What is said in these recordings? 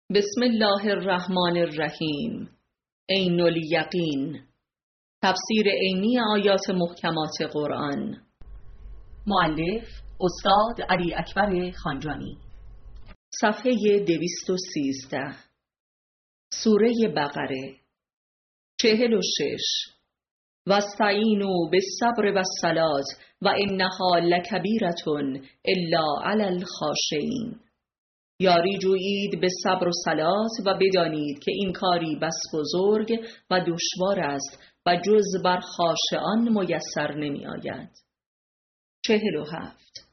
بسم الله الرحمن الرحیم. عین الیقین. تفسیر عینی آیات محکمات قرآن. مؤلف استاد علی اکبر خانجانی. صفحه 213. سوره بقره 46. واستعینوا بالصبر والصلاة و انها لکبیرة الا علی الخاشعین. یاری جویید به صبر و صلات و بدانید که این کاری بس بزرگ و دشوار است و جز بر خاشعان میسر نمی آید. 47.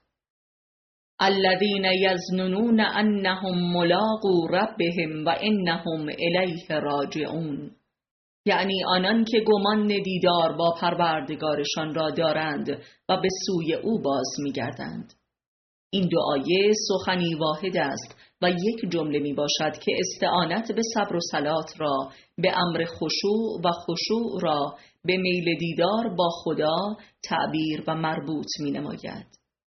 الذین یظنون انهم ملاقو ربهم و انهم الیه راجعون. یعنی آنان که گمان دیدار با پروردگارشان را دارند و به سوی او باز می گردند. این دو آیه سخنی واحد است و یک جمله می باشد که استعانت به صبر و صلات را به امر خشوع و خشوع را به میل دیدار با خدا تعبیر و مربوط می نماید.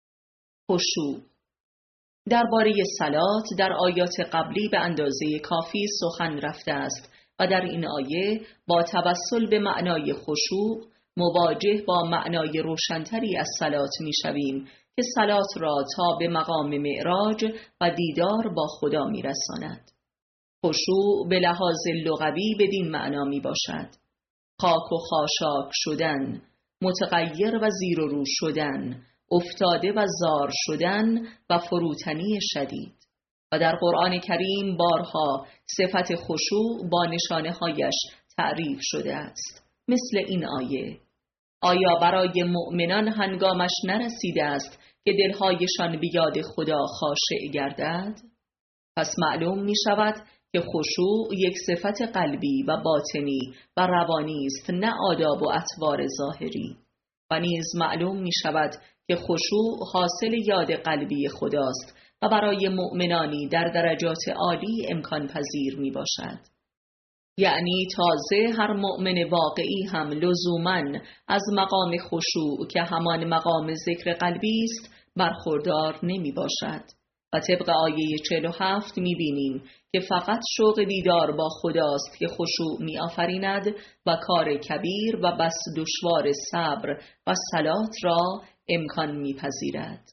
خشوع. درباره صلات در آیات قبلی به اندازه کافی سخن رفته است و در این آیه با توسل به معنای خشوع مواجه با معنای روشنتری از صلات می شویم که صلات را تا به مقام معراج و دیدار با خدا می رساند. خشوع به لحاظ لغوی بدین معنا می باشد: خاک و خاشاک شدن، متغیر و زیر و رو شدن، افتاده و زار شدن و فروتنی شدید. و در قرآن کریم بارها صفت خشوع با نشانه هایش تعریف شده است. مثل این آیه: آیا برای مؤمنان هنگامش نرسیده است که دلهایشان به یاد خدا خاشع گردد؟ پس معلوم می شود که خشوع یک صفت قلبی و باطنی و روانی است، نه آداب و اطوار ظاهری. و نیز معلوم می شود که خشوع حاصل یاد قلبی خداست و برای مؤمنانی در درجات عالی امکان پذیر می باشد. یعنی تازه هر مؤمن واقعی هم لزوماً از مقام خشوع که همان مقام ذکر قلبی است برخوردار نمی باشد. و طبق آیه 47 می بینیم که فقط شوق دیدار با خداست که خشوع می آفریند و کار کبیر و بس دشوار صبر و صلات را امکان می پذیرد.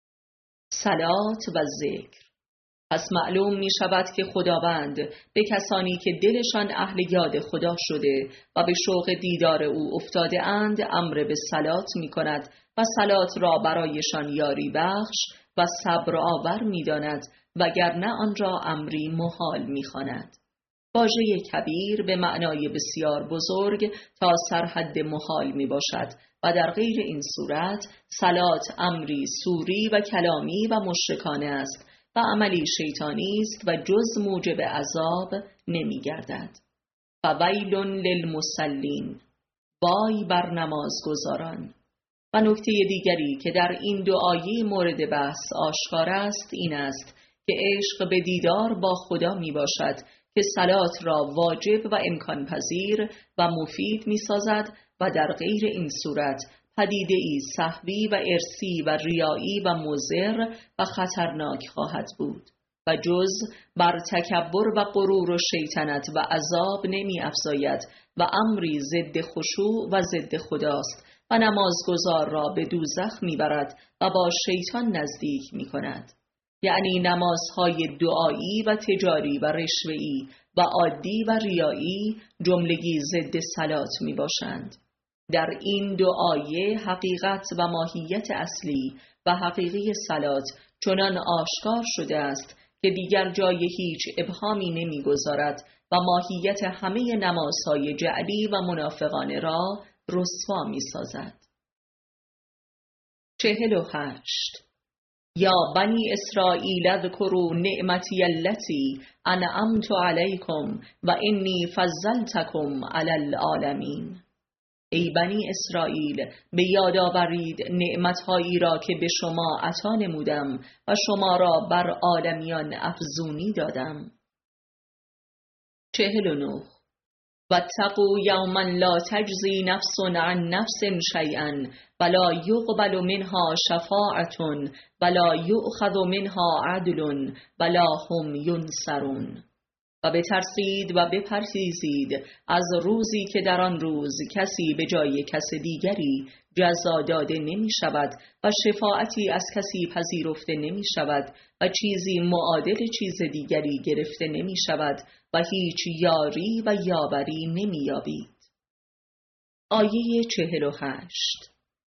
صلات و ذکر. پس معلوم می شود که خداوند به کسانی که دلشان اهل یاد خدا شده و به شوق دیدار او افتاده اند امر به صلات می کند و صلات را برایشان یاری بخش و صبر آور می داند وگرنه آن را امری محال می خواند. واژه کبیر به معنای بسیار بزرگ تا سرحد محال می باشد و در غیر این صورت صلات امری سوری و کلامی و مشرکانه است و عملی شیطانی است و جز موجب عذاب نمی گردد. فویل للمصلین. وای بر نمازگزاران. و نکته دیگری که در این دو آیه مورد بحث آشکار است این است که عشق به دیدار با خدا می باشد که صلات را واجب و امکان پذیر و مفید می سازد و در غیر این صورت پدیده ای سهوی و ارثی و ریایی و مضر و خطرناک خواهد بود و جز بر تکبر و غرور و شیطنت و عذاب نمی افزاید و امری ضد خشوع و ضد خداست و نمازگزار را به دوزخ می برد و با شیطان نزدیک می کند. یعنی نمازهای دعایی و تجاری و رشوه‌ای و عادی و ریایی جملگی ضد صلات می باشند. در این دو آیه حقیقت و ماهیت اصلی و حقیقی صلات چنان آشکار شده است که دیگر جای هیچ ابهامی نمیگذارد و ماهیت همه نمازهای جعلی و منافقانه را رسوا می سازد. 48. یا بنی اسرائیل اذکروا نعمتی التی انعمت علیکم و انی فضلتکم علی العالمین. ای بنی اسرائیل به یاد آورید نعمتهایی را که به شما عطا نمودم و شما را بر عالمیان افزونی دادم. 49. واتقوا یوما لا تجزی نفس عن نفس شیئا ولا یقبل منها شفاعة ولا یؤخذ منها عدل ولا هم ینصرون. و بترسید و بپرهیزید از روزی که در آن روز کسی به جای کس دیگری جزا داده نمی شود و شفاعتی از کسی پذیرفته نمی شود و چیزی معادل چیز دیگری گرفته نمی شود و هیچ یاری و یاوری نمی یابید. آیه 48.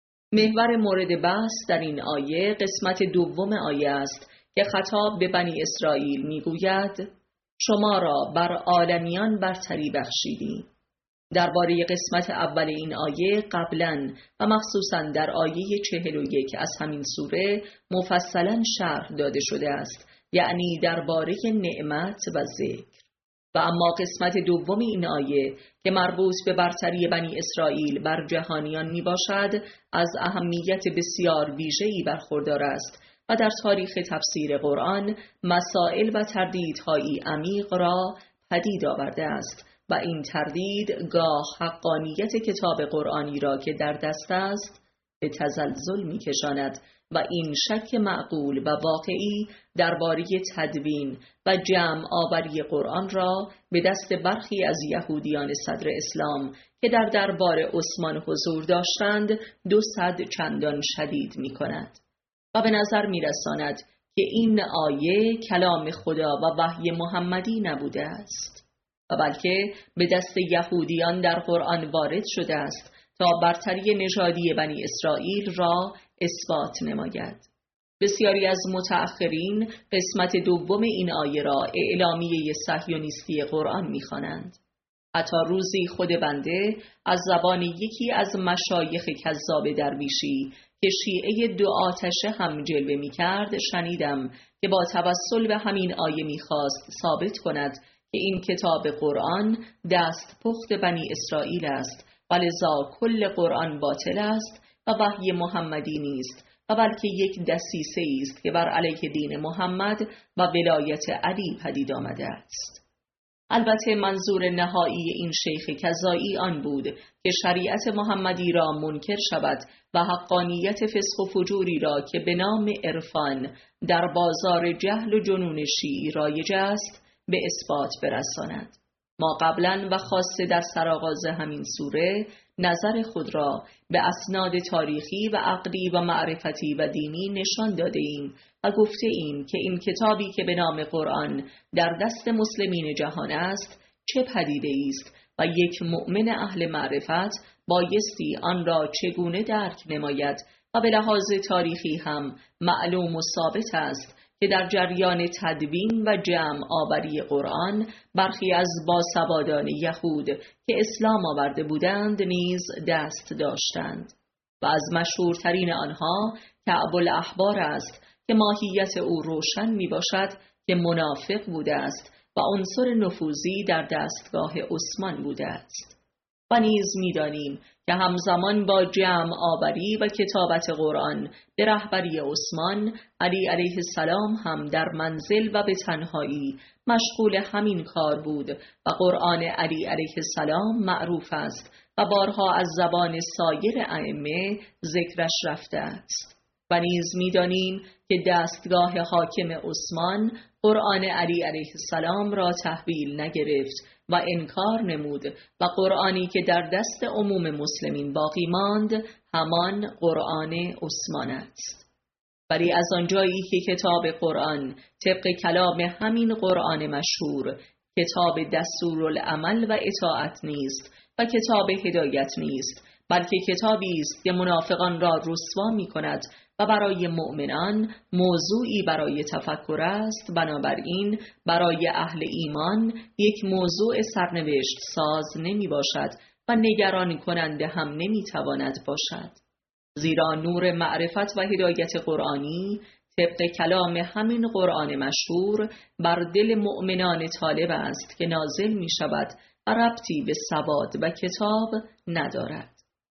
محور مورد بحث در این آیه قسمت دوم آیه است که خطاب به بنی اسرائیل می گوید شما را بر عالمیان برتری بخشیدیم. درباره قسمت اول این آیه قبلاً و مخصوصاً در آیه 41 از همین سوره مفصلاً شرح داده شده است، یعنی درباره نعمت و ذکر. و اما قسمت دوم این آیه که مربوط به برتری بنی اسرائیل بر جهانیان می باشد از اهمیت بسیار ویژه‌ای برخوردار است و در تاریخ تفسیر قرآن مسائل و تردیدهایی عمیق را پدید آورده است و این تردید گاه حقانیت کتاب قرآنی را که در دست است به تزلزل می کشاند و این شک معقول و واقعی درباره تدوین و جمع آوری قرآن را به دست برخی از یهودیان صدر اسلام که در دربار عثمان حضور داشتند 200 چندان شدید می کند و به نظر می رساند که این آیه کلام خدا و وحی محمدی نبوده است و بلکه به دست یهودیان در قرآن وارد شده است تا برتری نژادی بنی اسرائیل را اثبات نماید. بسیاری از متأخرین قسمت دوم این آیه را اعلامیه صهیونیستی قرآن می‌خوانند. حتی روزی خود بنده از زبان یکی از مشایخ کذاب درویشی که شیعه دو آتشه هم جلوه می‌کرد شنیدم که با توسل به همین آیه می‌خواست ثابت کند که این کتاب قرآن دست پخت بنی اسرائیل است و لذا کل قرآن باطل است و وحی محمدی نیست و بلکه یک دسیسه است که بر علیه دین محمد و ولایت علی پدید آمده است. البته منظور نهایی این شیخ کذایی آن بود که شریعت محمدی را منکر شود و حقانیت فسق و فجوری را که به نام عرفان در بازار جهل و جنون شیعی رایج است به اثبات برساند. ما قبلا و خاصه در سرآغاز همین سوره نظر خود را به اسناد تاریخی و عقلی و معرفتی و دینی نشان داده ایم و گفته ایم که این کتابی که به نام قرآن در دست مسلمین جهان است چه پدیده است و یک مؤمن اهل معرفت بایستی آن را چگونه درک نماید و به لحاظ تاریخی هم معلوم و ثابت است که در جریان تدوین و جمع آوری قرآن برخی از باسوادان یهود که اسلام آورده بودند نیز دست داشتند و از مشهورترین آنها کعب الاحبار است که ماهیت او روشن می باشد که منافق بوده است و عنصر نفوذی در دستگاه عثمان بوده است. و نیز می دانیم که همزمان با جمع آوری و کتابت قرآن به رهبری عثمان، علی علیه السلام هم در منزل و به تنهایی مشغول همین کار بود و قرآن علی علیه السلام معروف است و بارها از زبان سایر ائمه ذکرش رفته است. و نیز می‌دانیم که دستگاه حاکم عثمان قرآن علی علیه السلام را تحویل نگرفت و انکار نمود و قرآنی که در دست عموم مسلمین باقی ماند همان قرآن عثمان است. ولی از آنجایی که کتاب قرآن طبق کلام همین قرآن مشهور کتاب دستورالعمل و اطاعت نیست و کتاب هدایت نیست، بلکه کتابی است که منافقان را رسوا می کند و برای مؤمنان موضوعی برای تفکر است، بنابراین برای اهل ایمان یک موضوع سرنوشت ساز نمی باشد و نگران کننده هم نمی تواند باشد، زیرا نور معرفت و هدایت قرآنی طبق کلام همین قرآن مشهور بر دل مؤمنان طالب است که نازل می شود و ربطی به سواد و کتاب ندارد.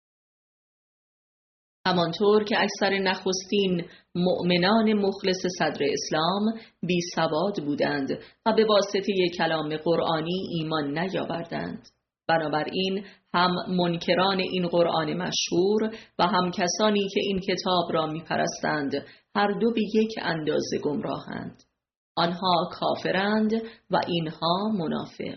همانطور که اکثر نخستین مؤمنان مخلص صدر اسلام بی سواد بودند و به واسطه کلام قرآنی ایمان نیاوردند، بنابراین هم منکران این قرآن مشهور و هم کسانی که این کتاب را میپرستند هر دو به یک اندازه گمراهند. آنها کافرند و اینها منافق.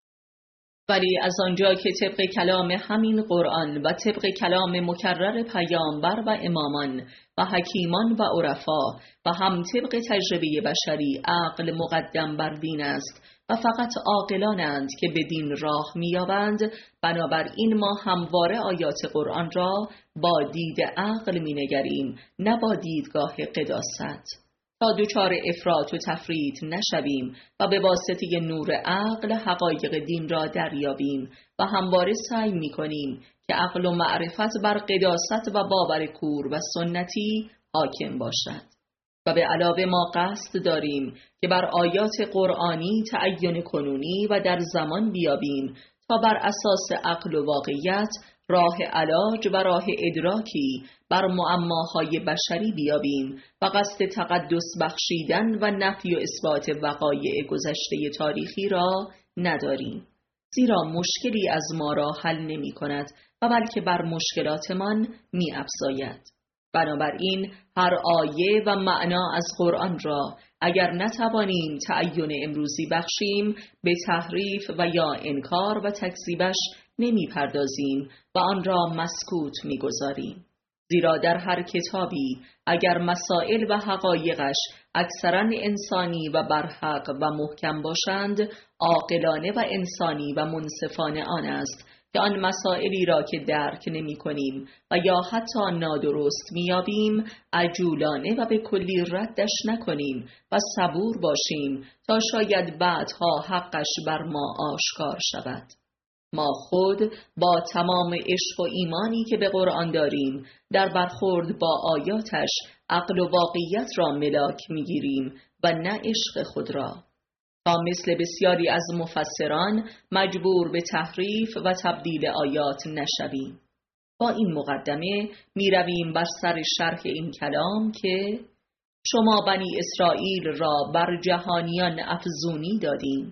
ولی از آنجا که طبق کلام همین قرآن و طبق کلام مکرر پیامبر و امامان و حکیمان و عرفا و هم طبق تجربه بشری عقل مقدم بر دین است و فقط عاقلانند که به دین راه می‌یابند، بنابراین ما همواره آیات قرآن را با دید عقل می‌نگریم، نه با دیدگاه قداست، تا دچار افراط و تفریط نشویم و به واسطه نور عقل حقایق دین را دریابیم و همواره سعی می‌کنیم که عقل و معرفت بر قداست و باور کور و سنتی حاکم باشد. و به علاوه ما قصد داریم که بر آیات قرآنی تعین کنونی و در زمان بیابیم تا بر اساس عقل و واقعیت راه علاج و راه ادراکی بر معماهای بشری بیابیم و قصد تقدس بخشیدن و نفی و اثبات وقایع گذشته تاریخی را نداریم، زیرا مشکلی از ما را حل نمی کند و بلکه بر مشکلاتمان می افزاید. بنابراین هر آیه و معنا از قرآن را اگر نتوانیم تعین امروزی بخشیم، به تحریف و یا انکار و تکذیبش نمی پردازیم و آن را مسکوت می گذاریم. زیرا در هر کتابی اگر مسائل و حقایقش اکثراً انسانی و برحق و محکم باشند، عاقلانه و انسانی و منصفانه آن است که آن مسائلی را که درک نمی کنیم و یا حتی نادرست میابیم عجولانه و به کلی ردش نکنیم و صبور باشیم تا شاید بعدها حقش بر ما آشکار شود. ما خود با تمام عشق و ایمانی که به قرآن داریم در برخورد با آیاتش عقل و واقعیت را ملاک میگیریم و نه عشق خود را، تا مثل بسیاری از مفسران مجبور به تحریف و تبدیل آیات نشویم. با این مقدمه می رویم بر سر شرح این کلام که شما بنی اسرائیل را بر جهانیان افزونی دادیم.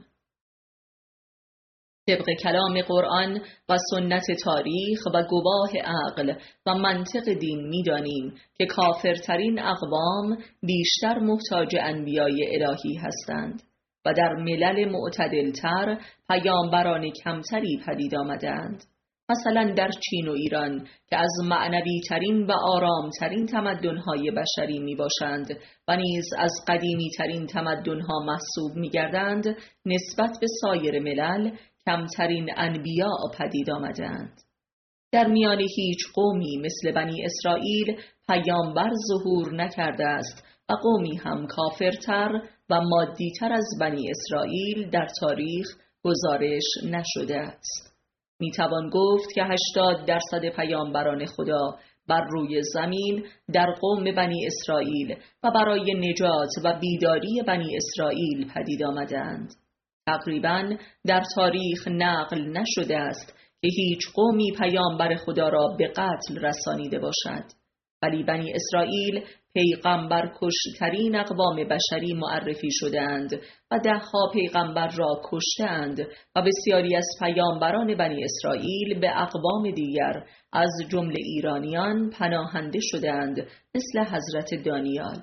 طبق کلام قرآن و سنت تاریخ و گواه عقل و منطق دین می دانیم که کافرترین اقوام بیشتر محتاج انبیای الهی هستند و در ملل معتدلتر پیامبران کمتری پدید آمدند. مثلا در چین و ایران که از معنوی ترین و آرام ترین تمدن‌های بشری می باشند و نیز از قدیمی ترین تمدن‌ها محسوب می گردند، نسبت به سایر ملل کمترین انبیا پدید آمدند. در میان هیچ قومی مثل بنی اسرائیل پیامبر ظهور نکرده است و قومی هم کافرتر و مادیتر از بنی اسرائیل در تاریخ گزارش نشده است. میتوان گفت که 80% پیامبران خدا بر روی زمین در قوم بنی اسرائیل و برای نجات و بیداری بنی اسرائیل پدید آمدند. تقریباً در تاریخ نقل نشده است که هیچ قومی پیامبر خدا را به قتل رسانیده باشد، ولی بنی اسرائیل پیغمبر کشترین اقوام بشری معرفی شدند و 10 پیغمبر را کشتند و بسیاری از پیامبران بنی اسرائیل به اقوام دیگر از جمله ایرانیان پناهنده شدند، مثل حضرت دانیال.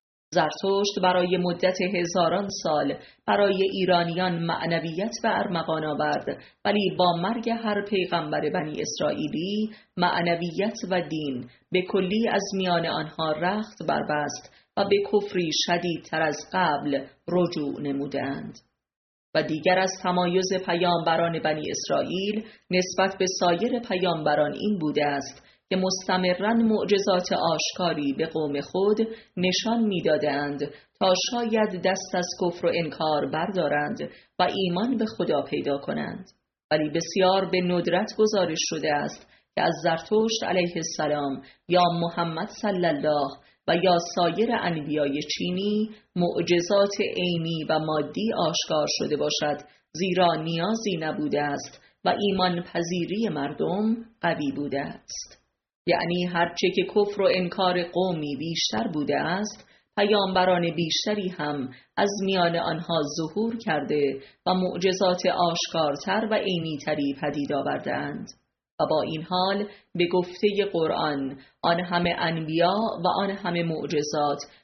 زرتشت برای مدت هزاران سال برای ایرانیان معنویت به ارمغان آورد، ولی با مرگ هر پیغمبر بنی اسرائیلی معنویت و دین به کلی از میان آنها رخت بربست و به کفری شدیدتر از قبل رجوع نمودند. و دیگر از تمایز پیامبران بنی اسرائیل نسبت به سایر پیامبران این بوده است که مستمراً معجزات آشکاری به قوم خود نشان می‌دادند تا شاید دست از کفر و انکار بردارند و ایمان به خدا پیدا کنند. ولی بسیار به ندرت گزارش شده است که از زرتشت علیه السلام یا محمد صلی الله و یا سایر انبیای چینی معجزات عینی و مادی آشکار شده باشد، زیرا نیازی نبوده است و ایمان پذیری مردم قوی بوده است. یعنی هرچه که کفر و انکار قومی بیشتر بوده است، پیامبران بیشتری هم از میان آنها ظهور کرده و معجزات آشکارتر و عینی‌تری پدید آوردند. و با این حال به گفته قرآن آن همه انبیا و آن همه معجزات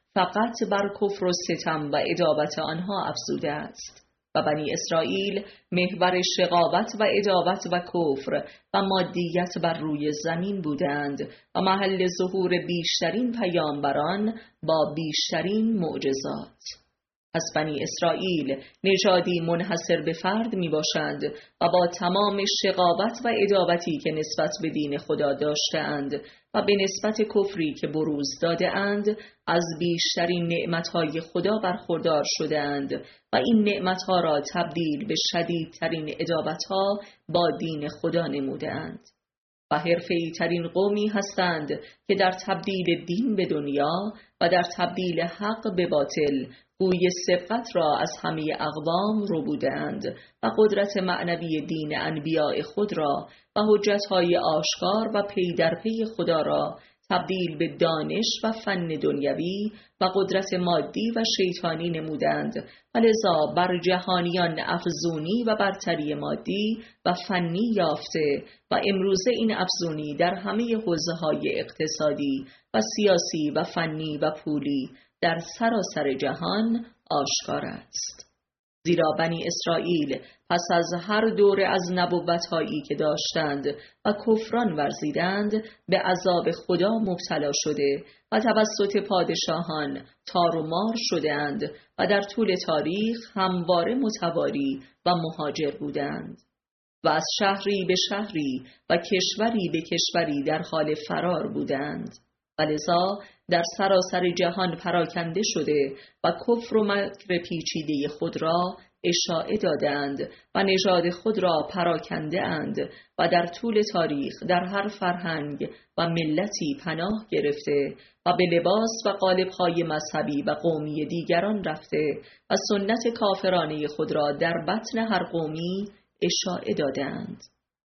فقط بر کفر و ستم و عداوت آنها افزوده است و بنی اسرائیل محور شقاوت و عداوت و کفر و مادیت بر روی زمین بودند و محل ظهور بیشترین پیامبران با بیشترین معجزات. پس بنی اسرائیل نژادی منحصر به فرد می باشند و با تمام شقاوت و عداوتی که نسبت به دین خدا داشتند و به نسبت کفری که بروز داده اند از بیشترین نعمتهای خدا برخوردار شده اند و این نعمتها را تبدیل به شدیدترین عداوتها با دین خدا نموده اند و حرفه‌ای ترین قومی هستند که در تبدیل دین به دنیا و در تبدیل حق به باطل گوی سبقت را از همه اقوام ربودند و قدرت معنوی دین انبیاء خود را و حجتهای آشکار و پی در پی خدا را تبدیل به دانش و فن دنیوی و قدرت مادی و شیطانی نمودند و لذا بر جهانیان افزونی و برتری مادی و فنی یافته و امروزه این افزونی در همه حوزه‌های اقتصادی و سیاسی و فنی و پولی در سراسر جهان آشکار است. زیرا بنی اسرائیل پس از هر دوره از نبوت‌هایی که داشتند و کفران ورزیدند به عذاب خدا مبتلا شده و توسط پادشاهان تار و مار شده‌اند و در طول تاریخ همواره متواری و مهاجر بودند و از شهری به شهری و کشوری به کشوری در حال فرار بودند و لذا در سراسر جهان پراکنده شده و کفر و مکر پیچیده خود را اشاعه دادند و نژاد خود را پراکنده اند و در طول تاریخ در هر فرهنگ و ملتی پناه گرفته و به لباس و قالب‌های مذهبی و قومی دیگران رفته و سنت کافرانه خود را در بطن هر قومی اشاعه دادند.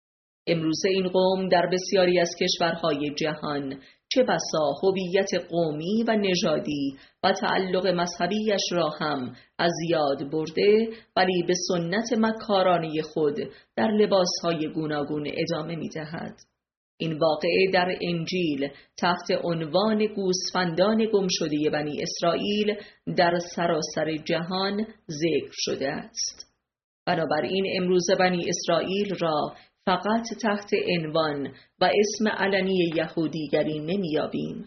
امروزه این قوم در بسیاری از کشورهای جهان چه بسا هویت قومی و نژادی و تعلق مذهبیش را هم از یاد برده ولی به سنت مکارانه خود در لباسهای گوناگون ادامه می دهد. این واقعه در انجیل تحت عنوان گوسفندان گمشده بنی اسرائیل در سراسر جهان ذکر شده است. بنابراین امروز بنی اسرائیل را فقط تحت عنوان و اسم علنی یهودیگری نمیابیم.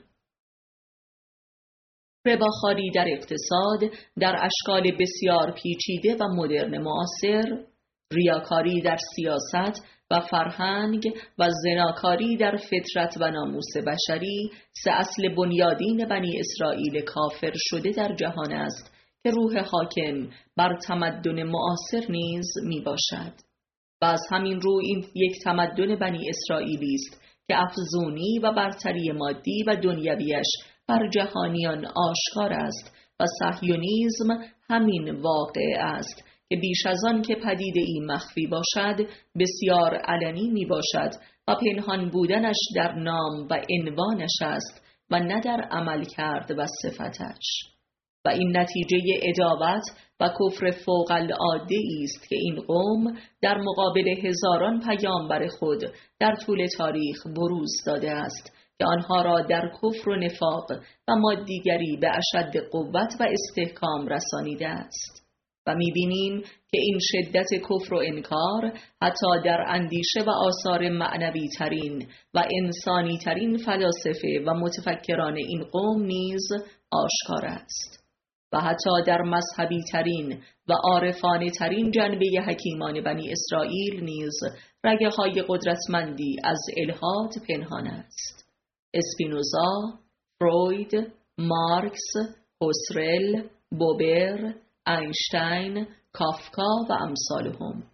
رباخواری در اقتصاد در اشکال بسیار پیچیده و مدرن معاصر، ریاکاری در سیاست و فرهنگ و زناکاری در فطرت و ناموس بشری سه اصل بنیادین بنی اسرائیل کافر شده در جهان است که روح حاکم بر تمدن معاصر نیز می باشد. و از همین رو این یک تمدن بنی اسرائیلی است که افزونی و برتری مادی و دنیویش بر جهانیان آشکار است و صهیونیسم همین واقع است که بیش از آن که پدیده ای مخفی باشد بسیار علنی می باشد و پنهان بودنش در نام و عنوانش است و نه در عمل کرد و صفتش. و این نتیجه عداوت و کفر فوق العاده است که این قوم در مقابل هزاران پیامبر خود در طول تاریخ بروز داده است که آنها را در کفر و نفاق و مادیگری به اشد قوت و استحکام رسانیده است. و می‌بینیم که این شدت کفر و انکار حتی در اندیشه و آثار معنوی ترین و انسانی ترین فلاسفه و متفکران این قوم نیز آشکار است. و حتی در مذهبی ترین و عارفانه ترین جنبه حکیمان بنی اسرائیل نیز رگه های قدرتمندی از الحاد پنهان است. اسپینوزا، فروید، مارکس، هوسرل، بوبر، اینشتین، کافکا و امثالهم.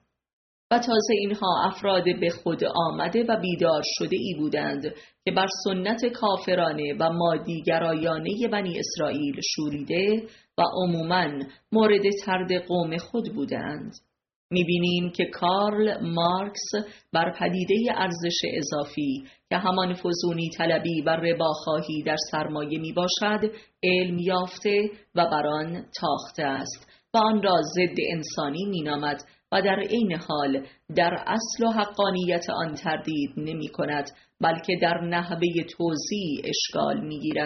و تازه اینها افراد به خود آمده و بیدار شده ای بودند که بر سنت کافرانه و مادیگرایانه بنی اسرائیل شوریده و عموماً مورد طرد قوم خود بودند. می‌بینیم که کارل مارکس بر پدیده ارزش اضافی که همان فزونی طلبی و رباخواهی در سرمایه میباشد علم یافته و بر آن تاخته است و آن را ضد انسانی مینامد و در عین حال در اصل و حقانیت آن تردید نمی کند بلکه در نحوه توزیع اشکال می گیرد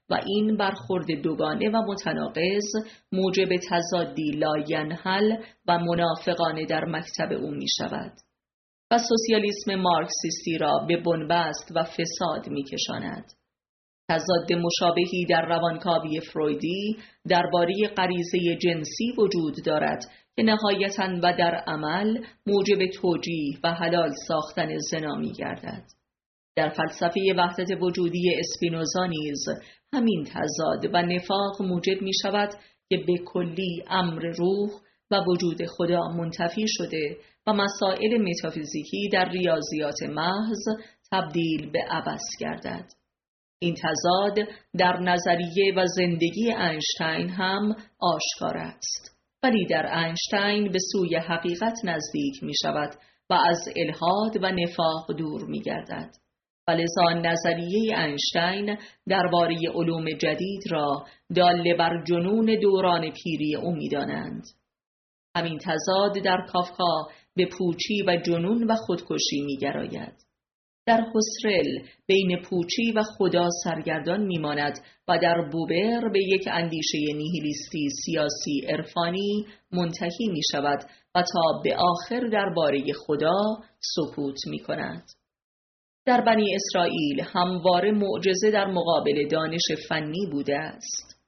و این برخورد دوگانه و متناقض موجب تضادی لاینحل و منافقانه در مکتب او می شود و سوسیالیسم مارکسیستی را به بنبست و فساد می کشاند. تضاد مشابهی در روانکاوی فرویدی درباره غریزه جنسی وجود دارد که نهایتاً و در عمل موجب توجیه و حلال ساختن زنا می گردد. در فلسفه وحدت وجودی اسپینوزا نیز همین تضاد و نفاق موجب می شود که به کلی امر روح و وجود خدا منتفی شده و مسائل متافیزیکی در ریاضیات محض تبدیل به عبث گردد. این تضاد در نظریه و زندگی اینشتین هم آشکار است، ولی در اینشتین به سوی حقیقت نزدیک می شود و از الحاد و نفاق دور می گردد. ولذا نظریه اینشتین درباره علوم جدید را داله بر جنون دوران پیری او می دانند. همین تضاد در کافکا به پوچی و جنون و خودکشی می گراید. در هوسرل بین پوچی و خدا سرگردان میماند و در بوبر به یک اندیشه نیهیلیستی سیاسی عرفانی منتهی می شود و تا به آخر درباره خدا سکوت می کند. در بنی اسرائیل همواره معجزه در مقابل دانش فنی بوده است.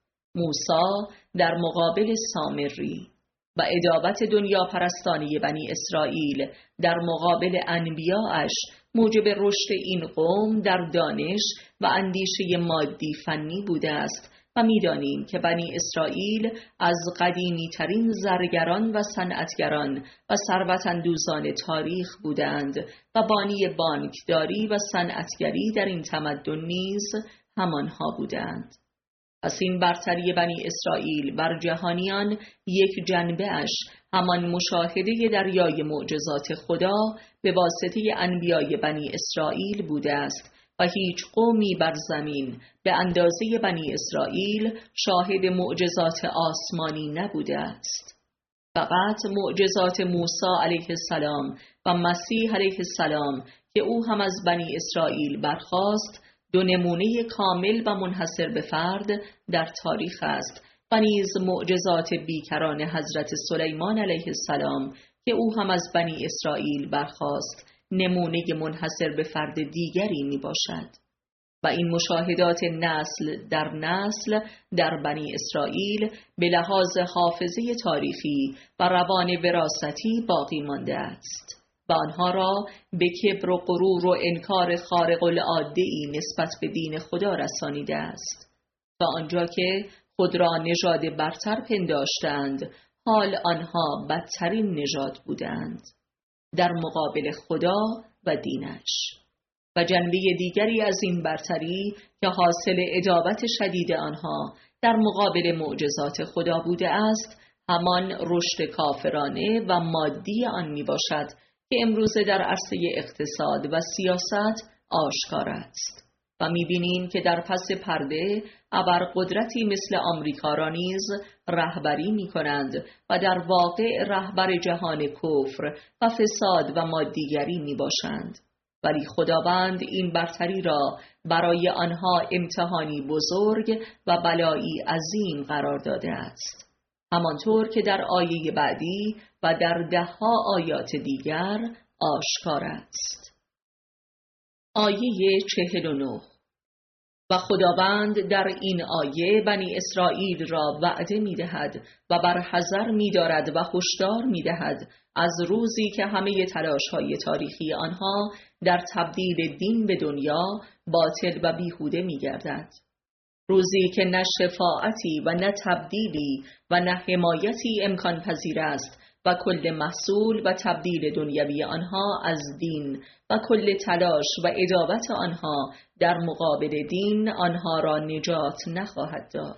موسی در مقابل سامری و ادابت دنیا پرستانی بنی اسرائیل در مقابل انبیاءش موجب رشد این قوم در دانش و اندیشه مادی فنی بوده است و می‌دانیم که بنی اسرائیل از قدیمی ترین زرگران و صنعتگران و ثروت‌اندوزان تاریخ بودند و بانی بانکداری و صنعتگری در این تمدن نیز همانها بودند. پس این برتری بنی اسرائیل بر جهانیان یک جنبه اش همان مشاهده دریای معجزات خدا به واسطه انبیای بنی اسرائیل بوده است و هیچ قومی بر زمین به اندازه بنی اسرائیل شاهد معجزات آسمانی نبوده است. فقط معجزات موسی علیه السلام و مسیح علیه السلام که او هم از بنی اسرائیل برخاست دو نمونه کامل و منحصر به فرد در تاریخ است و نیز معجزات بیکران حضرت سلیمان علیه السلام که او هم از بنی اسرائیل برخاست نمونه منحصر به فرد دیگری می باشد و این مشاهدات نسل در نسل در بنی اسرائیل به لحاظ حافظه تاریخی و روان وراثتی باقی مانده است و آنها را به کبر و غرور و انکار خارق العاده‌ای نسبت به دین خدا رسانیده است تا آنجا که خود را نژاد برتر پنداشتند حال آنها بدترین نژاد بودند در مقابل خدا و دینش. و جنبه دیگری از این برتری که حاصل ادابت شدید آنها در مقابل معجزات خدا بوده است همان رشد کافرانه و مادی آن می باشد که امروزه در عرصه اقتصاد و سیاست آشکار است و می‌بینیم که در پس پرده ابرقدرتی مثل آمریکا را نیز رهبری می‌کنند و در واقع رهبر جهان کفر و فساد و مادیگری می‌باشند، ولی خداوند این برتری را برای آنها امتحانی بزرگ و بلایی عظیم قرار داده است، همانطور که در آیه بعدی و در 10 آیات دیگر آشکار است. آیه 49. و خداوند در این آیه بنی اسرائیل را وعده می دهد و بر حذر می دارد و هشدار می دهد از روزی که همه تلاش‌های تاریخی آنها در تبدیل دین به دنیا باطل و بیهوده می گردد. روزی که نه شفاعتی و نه تبدیلی و نه حمایتی امکان پذیر است و کل محصول و تبدیل دنیوی آنها از دین و کل تلاش و ادابت آنها در مقابل دین آنها را نجات نخواهد داد.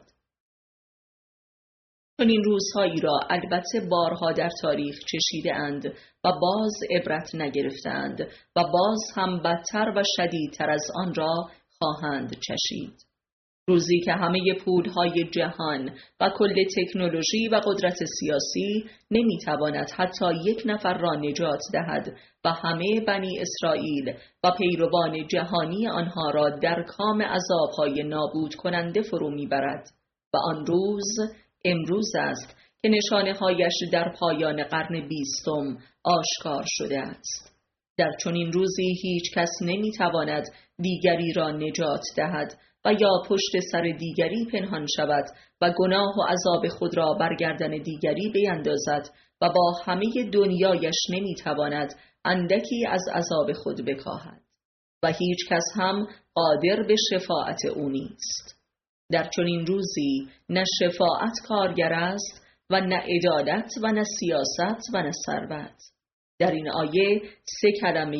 چون این روزهایی را البته بارها در تاریخ چشیده اند و باز عبرت نگرفتند و باز هم بدتر و شدیدتر از آن را خواهند چشید. روزی که همه پولهای جهان و کل تکنولوژی و قدرت سیاسی نمیتواند حتی یک نفر را نجات دهد و همه بنی اسرائیل و پیروان جهانی آنها را در کام عذابهای نابود کننده فرو میبرد و آن روز امروز است که نشانه‌هایش در پایان قرن 20 آشکار شده است. در چنین روزی هیچ کس نمیتواند دیگری را نجات دهد و یا پشت سر دیگری پنهان شود و گناه و عذاب خود را بر گردن دیگری بیندازد و با همه دنیایش نمیتواند اندکی از عذاب خود بکاهد و هیچ کس هم قادر به شفاعت او نیست. در چنین روزی نه شفاعت کارگر است و نه عدالت و نه سیاست و نه ثروت. در این آیه 3 کلمه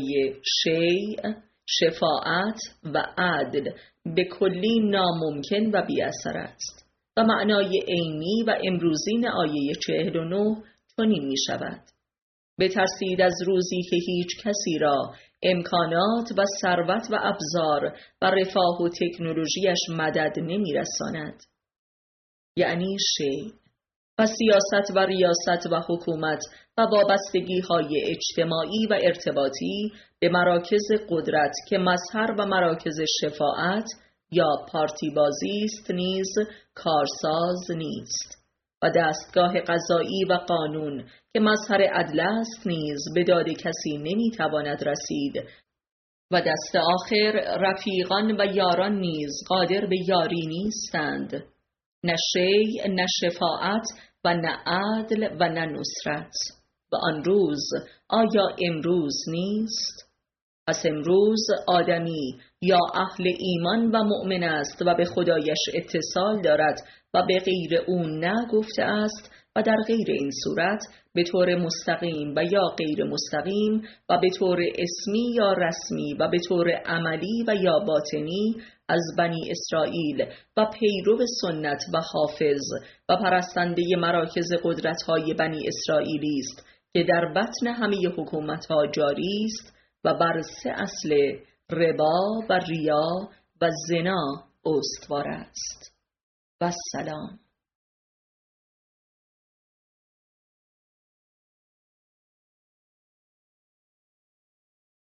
شیء، شفاعت و عدل به کلی ناممکن و بی اثر است و معنای عینی و امروزین آیه 49 چنین می شود: بترسید از روزی که هیچ کسی را امکانات و ثروت و ابزار و رفاه و تکنولوژیش مدد نمی رساند. یعنی شیء. و سیاست و ریاست و حکومت و وابستگی های اجتماعی و ارتباطی به مراکز قدرت که مظهر و مراکز شفاعت یا پارتی بازی است نیز کارساز نیست و دستگاه قضایی و قانون که مظهر عدل است نیز به داد کسی نمیتواند رسید و دست آخر رفیقان و یاران نیز قادر به یاری نیستند. نه شیء، نه شفاعت و نه عدل و نه نصرت. و آن روز آیا امروز نیست؟ پس امروز آدمی یا اهل ایمان و مؤمن است و به خدایش اتصال دارد و به غیر او نه گفته است و در غیر این صورت به طور مستقیم و یا غیر مستقیم و به طور اسمی یا رسمی و به طور عملی و یا باطنی از بنی اسرائیل و پیرو سنت و حافظ و پرستنده مراکز قدرت‌های بنی اسرائیلی است که در بطن همه حکومت‌ها جاری است و بر 3 اصل ربا و ریا و زنا استوار است. و السلام.